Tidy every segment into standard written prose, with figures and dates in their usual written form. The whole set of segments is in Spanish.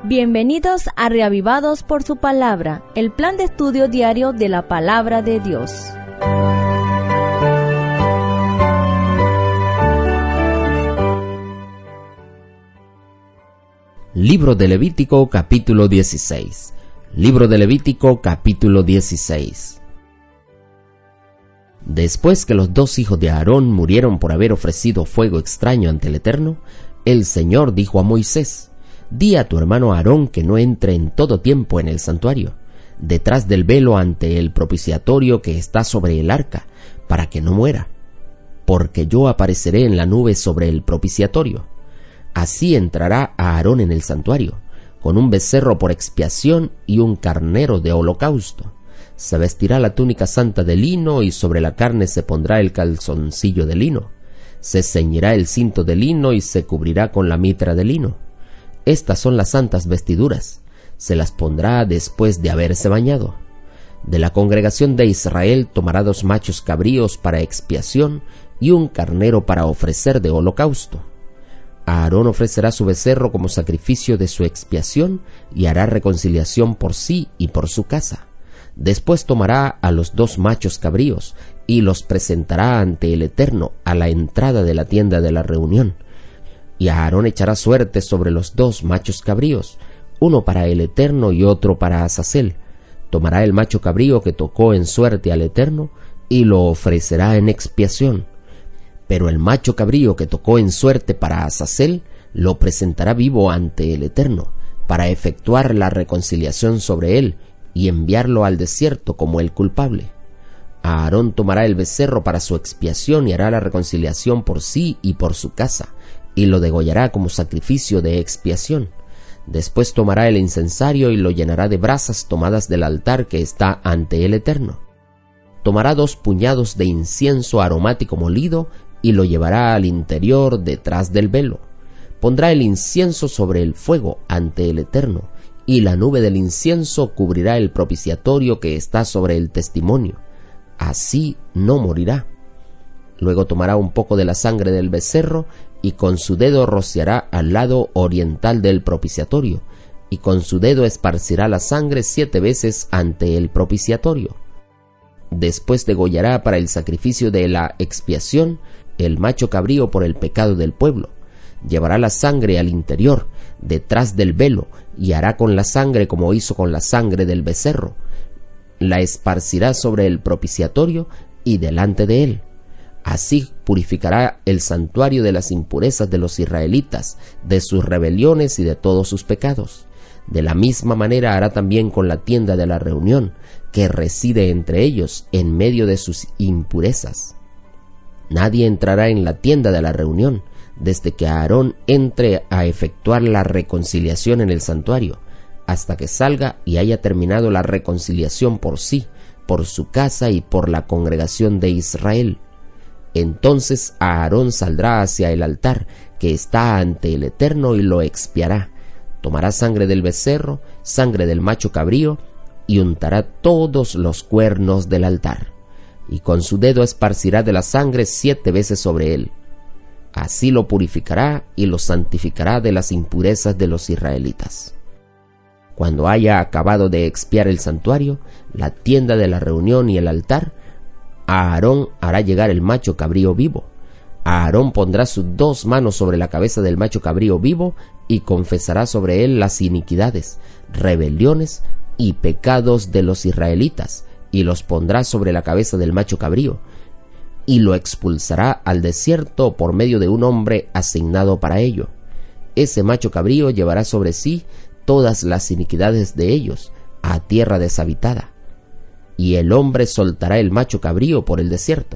Bienvenidos a Reavivados por su Palabra, el plan de estudio diario de la Palabra de Dios. Libro de Levítico, capítulo 16. Libro de Levítico, capítulo 16. Después que los dos hijos de Aarón murieron por haber ofrecido fuego extraño ante el Eterno, el Señor dijo a Moisés: Di a tu hermano Aarón que no entre en todo tiempo en el santuario, detrás del velo ante el propiciatorio que está sobre el arca, para que no muera, porque yo apareceré en la nube sobre el propiciatorio. Así entrará Aarón en el santuario, con un becerro por expiación y un carnero de holocausto. Se vestirá la túnica santa de lino y sobre la carne se pondrá el calzoncillo de lino. Se ceñirá el cinto de lino y se cubrirá con la mitra de lino. Estas son las santas vestiduras. Se las pondrá después de haberse bañado. De la congregación de Israel tomará 2 machos cabríos para expiación y un carnero para ofrecer de holocausto. Aarón ofrecerá su becerro como sacrificio de su expiación y hará reconciliación por sí y por su casa. Después tomará a los 2 machos cabríos y los presentará ante el Eterno a la entrada de la tienda de la reunión. Y Aarón echará suerte sobre los 2 machos cabríos, uno para el Eterno y otro para Azazel. Tomará el macho cabrío que tocó en suerte al Eterno y lo ofrecerá en expiación. Pero el macho cabrío que tocó en suerte para Azazel lo presentará vivo ante el Eterno, para efectuar la reconciliación sobre él y enviarlo al desierto como el culpable. Aarón tomará el becerro para su expiación y hará la reconciliación por sí y por su casa, y lo degollará como sacrificio de expiación. Después tomará el incensario y lo llenará de brasas tomadas del altar que está ante el Eterno. Tomará 2 puñados de incienso aromático molido y lo llevará al interior detrás del velo. Pondrá el incienso sobre el fuego ante el Eterno, y la nube del incienso cubrirá el propiciatorio que está sobre el testimonio. Así no morirá. Luego tomará un poco de la sangre del becerro y con su dedo rociará al lado oriental del propiciatorio, y con su dedo esparcirá la sangre 7 veces ante el propiciatorio. Después degollará para el sacrificio de la expiación el macho cabrío por el pecado del pueblo. Llevará la sangre al interior, detrás del velo, y hará con la sangre como hizo con la sangre del becerro. La esparcirá sobre el propiciatorio y delante de él. Así purificará el santuario de las impurezas de los israelitas, de sus rebeliones y de todos sus pecados. De la misma manera hará también con la tienda de la reunión, que reside entre ellos en medio de sus impurezas. Nadie entrará en la tienda de la reunión desde que Aarón entre a efectuar la reconciliación en el santuario, hasta que salga y haya terminado la reconciliación por sí, por su casa y por la congregación de Israel. Entonces Aarón saldrá hacia el altar que está ante el Eterno y lo expiará. Tomará sangre del becerro, sangre del macho cabrío, y untará todos los cuernos del altar, y con su dedo esparcirá de la sangre 7 veces sobre él. Así lo purificará y lo santificará de las impurezas de los israelitas. Cuando haya acabado de expiar el santuario, la tienda de la reunión y el altar, Aarón hará llegar el macho cabrío vivo. Aarón pondrá sus 2 manos sobre la cabeza del macho cabrío vivo y confesará sobre él las iniquidades, rebeliones y pecados de los israelitas, y los pondrá sobre la cabeza del macho cabrío, y lo expulsará al desierto por medio de un hombre asignado para ello. Ese macho cabrío llevará sobre sí todas las iniquidades de ellos a tierra deshabitada, y el hombre soltará el macho cabrío por el desierto.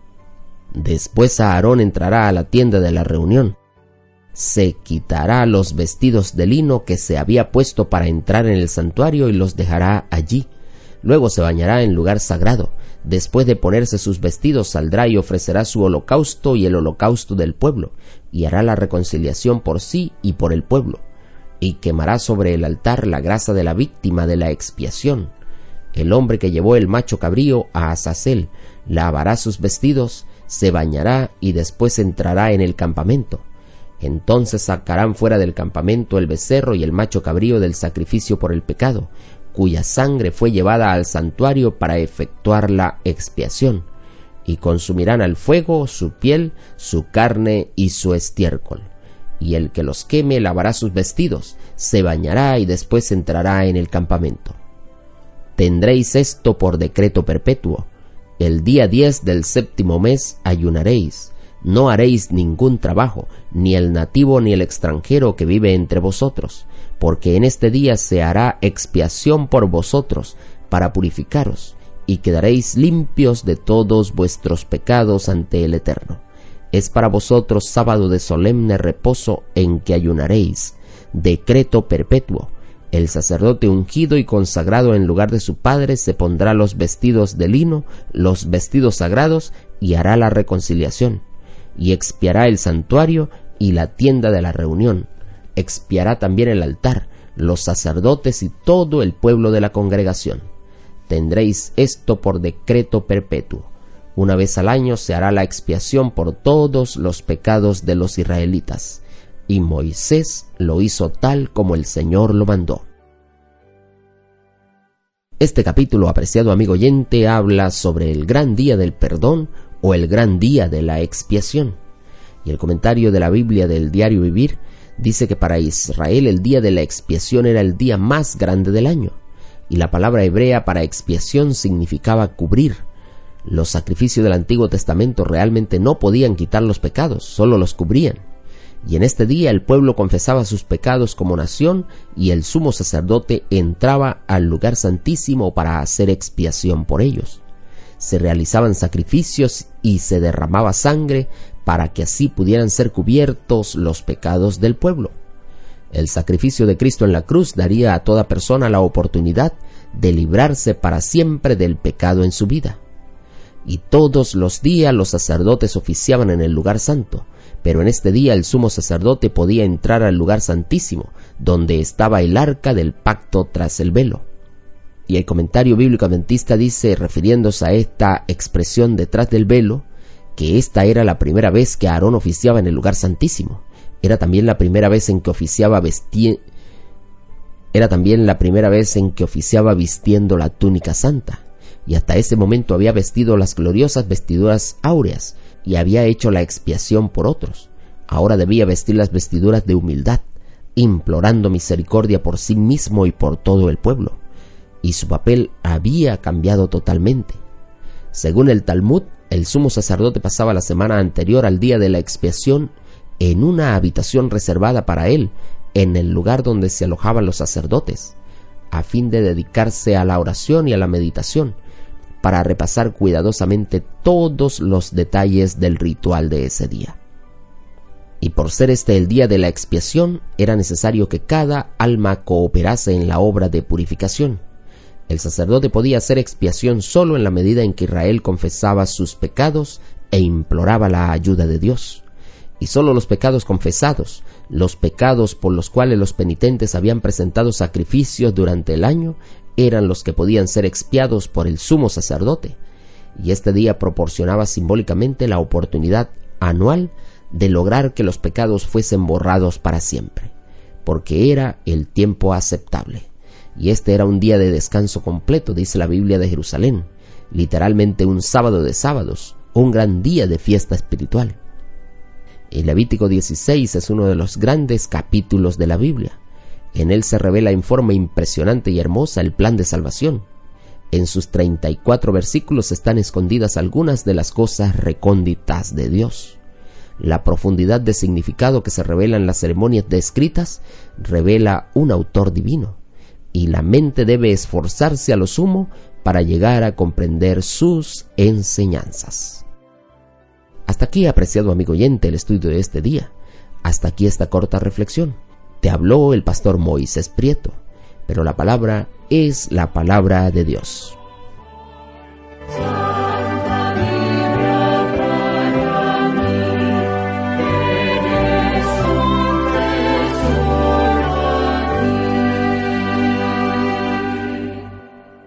Después Aarón entrará a la tienda de la reunión, se quitará los vestidos de lino que se había puesto para entrar en el santuario y los dejará allí. Luego se bañará en lugar sagrado. Después de ponerse sus vestidos saldrá y ofrecerá su holocausto y el holocausto del pueblo, y hará la reconciliación por sí y por el pueblo, y quemará sobre el altar la grasa de la víctima de la expiación. El hombre que llevó el macho cabrío a Azazel lavará sus vestidos, se bañará y después entrará en el campamento. Entonces sacarán fuera del campamento el becerro y el macho cabrío del sacrificio por el pecado, cuya sangre fue llevada al santuario para efectuar la expiación, y consumirán al fuego su piel, su carne y su estiércol. Y el que los queme lavará sus vestidos, se bañará y después entrará en el campamento. Tendréis esto por decreto perpetuo. El día 10 del 7º mes ayunaréis. No haréis ningún trabajo, ni el nativo ni el extranjero que vive entre vosotros, porque en este día se hará expiación por vosotros para purificaros, y quedaréis limpios de todos vuestros pecados ante el Eterno. Es para vosotros sábado de solemne reposo en que ayunaréis, decreto perpetuo. El sacerdote ungido y consagrado en lugar de su padre se pondrá los vestidos de lino, los vestidos sagrados, y hará la reconciliación, y expiará el santuario y la tienda de la reunión. Expiará también el altar, los sacerdotes y todo el pueblo de la congregación. Tendréis esto por decreto perpetuo. Una vez al año se hará la expiación por todos los pecados de los israelitas. Y Moisés lo hizo tal como el Señor lo mandó. Este capítulo, apreciado amigo oyente, habla sobre el gran día del perdón o el gran día de la expiación. Y el comentario de la Biblia del Diario Vivir dice que para Israel el día de la expiación era el día más grande del año. Y la palabra hebrea para expiación significaba cubrir. Los sacrificios del Antiguo Testamento realmente no podían quitar los pecados, solo los cubrían. Y en este día el pueblo confesaba sus pecados como nación y el sumo sacerdote entraba al lugar santísimo para hacer expiación por ellos. Se realizaban sacrificios y se derramaba sangre para que así pudieran ser cubiertos los pecados del pueblo. El sacrificio de Cristo en la cruz daría a toda persona la oportunidad de librarse para siempre del pecado en su vida. Y todos los días los sacerdotes oficiaban en el lugar santo, pero en este día el sumo sacerdote podía entrar al lugar santísimo, donde estaba el arca del pacto tras el velo. Y el comentario bíblico adventista dice, refiriéndose a esta expresión detrás del velo, que esta era la primera vez que Aarón oficiaba en el lugar santísimo. Era también la primera vez en que oficiaba vistiendo la túnica santa. Y hasta ese momento había vestido las gloriosas vestiduras áureas y había hecho la expiación por otros. Ahora debía vestir las vestiduras de humildad, implorando misericordia por sí mismo y por todo el pueblo. Y su papel había cambiado totalmente. Según el Talmud, el sumo sacerdote pasaba la semana anterior al día de la expiación en una habitación reservada para él, en el lugar donde se alojaban los sacerdotes, a fin de dedicarse a la oración y a la meditación, para repasar cuidadosamente todos los detalles del ritual de ese día. Y por ser este el día de la expiación, era necesario que cada alma cooperase en la obra de purificación. El sacerdote podía hacer expiación solo en la medida en que Israel confesaba sus pecados e imploraba la ayuda de Dios. Y solo los pecados confesados, los pecados por los cuales los penitentes habían presentado sacrificios durante el año, eran los que podían ser expiados por el sumo sacerdote. Y este día proporcionaba simbólicamente la oportunidad anual de lograr que los pecados fuesen borrados para siempre, porque era el tiempo aceptable. Y este era un día de descanso completo, dice la Biblia de Jerusalén, literalmente un sábado de sábados, un gran día de fiesta espiritual. El Levítico 16 es uno de los grandes capítulos de la Biblia. En él se revela en forma impresionante y hermosa el plan de salvación. En sus 34 versículos están escondidas algunas de las cosas recónditas de Dios. La profundidad de significado que se revela en las ceremonias descritas revela un autor divino, y la mente debe esforzarse a lo sumo para llegar a comprender sus enseñanzas. Hasta aquí, apreciado amigo oyente, el estudio de este día. Hasta aquí esta corta reflexión. Te habló el pastor Moisés Prieto, pero la palabra es la palabra de Dios.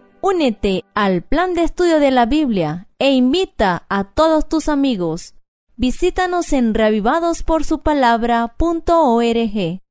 Únete al plan de estudio de la Biblia e invita a todos tus amigos. Visítanos en reavivadosporsupalabra.org.